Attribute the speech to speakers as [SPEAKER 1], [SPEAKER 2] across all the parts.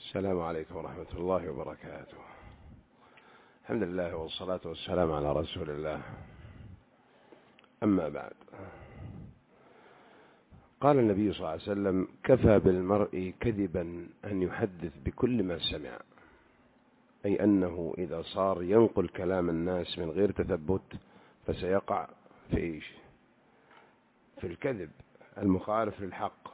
[SPEAKER 1] السلام عليكم ورحمة الله وبركاته. الحمد لله والصلاة والسلام على رسول الله. أما بعد، قال النبي صلى الله عليه وسلم: كفى بالمرء كذبا أن يحدث بكل ما سمع، أي أنه إذا صار ينقل كلام الناس من غير تثبت فسيقع في الكذب المخالف للحق.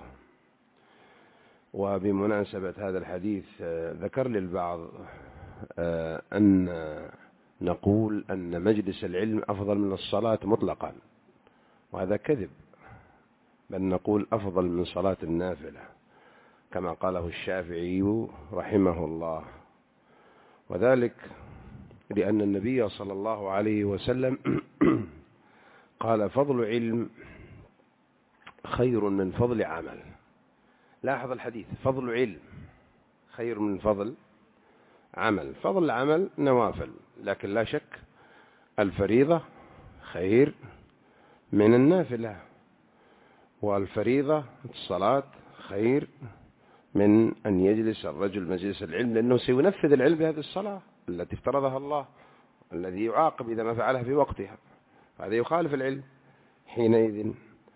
[SPEAKER 1] وبمناسبة هذا الحديث ذكر لي البعض أن نقول أن مجلس العلم أفضل من الصلاة مطلقا، وهذا كذب، بل نقول أفضل من صلاة النافلة كما قاله الشافعي رحمه الله، وذلك لأن النبي صلى الله عليه وسلم قال: فضل علم خير من فضل عمل. لاحظ الحديث: فضل علم خير من فضل عمل. فضل العمل نوافل، لكن لا شك الفريضة خير من النافلة، والفريضة الصلاة خير من أن يجلس الرجل مجلس العلم، لأنه سينفذ العلم بهذه الصلاة التي افترضها الله، الذي يعاقب إذا ما فعلها في وقتها، هذا يخالف العلم حينئذ.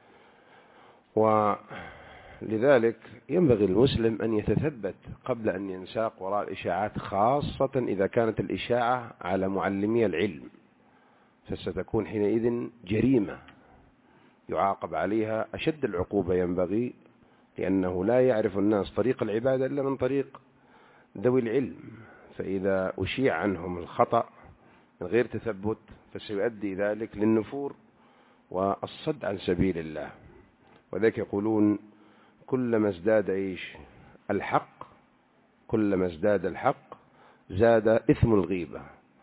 [SPEAKER 1] ولذلك ينبغي المسلم أن يتثبت قبل أن ينساق وراء الإشاعات، خاصة إذا كانت الإشاعة على معلمي العلم، فستكون حينئذ جريمة يعاقب عليها أشد العقوبة ينبغي، لأنه لا يعرف الناس طريق العبادة إلا من طريق ذوي العلم، فإذا أشيع عنهم الخطأ من غير تثبت فسيؤدي ذلك للنفور والصد عن سبيل الله. وذلك يقولون: كلما ازداد الحق، كلما ازداد الحق زاد إثم الغيبة.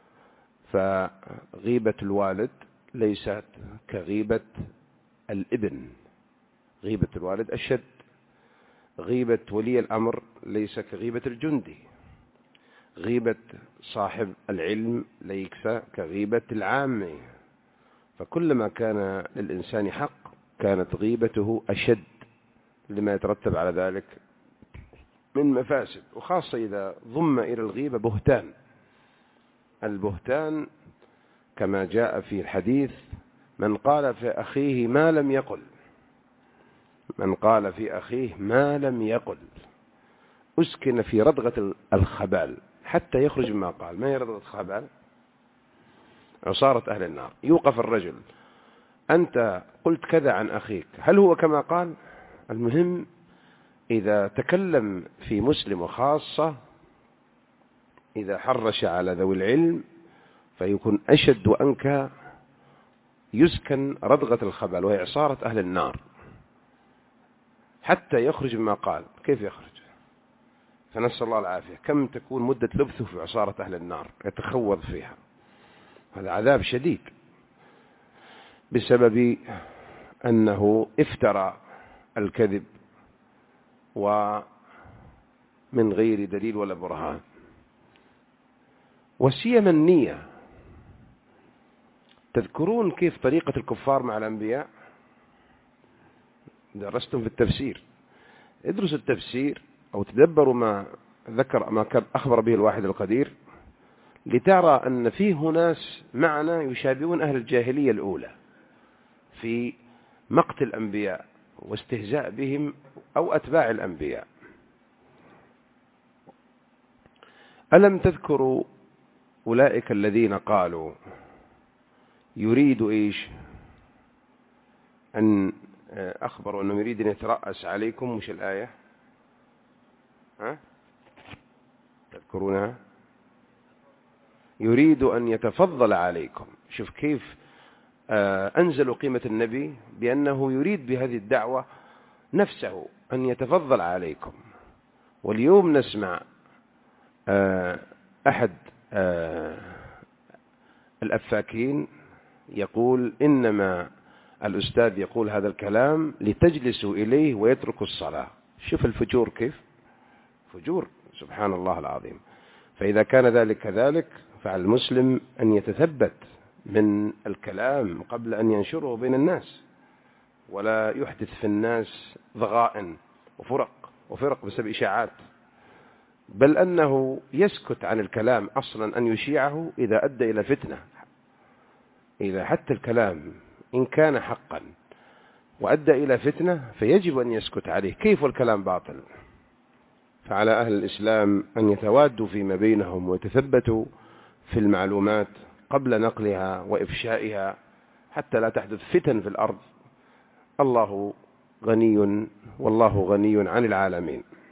[SPEAKER 1] فغيبة الوالد ليست كغيبة الابن، غيبة الوالد أشد. غيبة ولي الأمر ليس كغيبة الجندي. غيبة صاحب العلم ليس كغيبة العامي. فكلما كان للإنسان حق كانت غيبته أشد لما يترتب على ذلك من مفاسد، وخاصة إذا ضم إلى الغيبة بهتان. البهتان كما جاء في الحديث: من قال في أخيه ما لم يقل، من قال في أخيه ما لم يقل أسكن في ردغة الخبال حتى يخرج مما قال. ما هي ردغة الخبال؟ عصارة أهل النار. يوقف الرجل: أنت قلت كذا عن أخيك، هل هو كما قال؟ المهم إذا تكلم في مسلم، وخاصة إذا حرش على ذوي العلم فيكون أشد وأنكى، يسكن ردغة الخبال وهي عصارة أهل النار حتى يخرج مما قال. كيف يخرج؟ فنسأل الله العافية. كم تكون مدة لبثه في عصارة أهل النار يتخوض فيها؟ هذا عذاب شديد بسبب أنه افترى الكذب ومن غير دليل ولا برهان. وسيما النية. تذكرون كيف طريقة الكفار مع الأنبياء؟ درستم في التفسير، ادرسوا التفسير أو تدبروا ما أخبر به الواحد القدير، لترى أن فيه ناس معنا يشابهون أهل الجاهلية الأولى في مقت الأنبياء واستهزاء بهم أو أتباع الأنبياء. ألم تذكروا أولئك الذين قالوا يريد أن أخبروا أنه يريد أن يترأس عليكم؟ مش الآية؟ تذكرونها؟ يريد أن يتفضل عليكم. شوف كيف أنزلوا قيمة النبي بأنه يريد بهذه الدعوة نفسه أن يتفضل عليكم. واليوم نسمع أحد الأفاكين يقول: إنما الأستاذ يقول هذا الكلام لتجلسوا إليه ويتركوا الصلاة. شوف الفجور كيف فجور، سبحان الله العظيم. فإذا كان ذلك كذلك فعلى المسلم أن يتثبت من الكلام قبل أن ينشره بين الناس، ولا يحدث في الناس ضغائن وفرق بسبب إشاعات. بل أنه يسكت عن الكلام أصلا أن يشيعه إذا أدى إلى فتنة. إذا حتى الكلام إن كان حقا وأدى إلى فتنة فيجب أن يسكت عليه، كيف والكلام باطل؟ فعلى أهل الإسلام أن يتوادوا فيما بينهم ويتثبتوا في المعلومات قبل نقلها وإفشائها حتى لا تحدث فتن في الأرض. الله غني والله غني عن العالمين.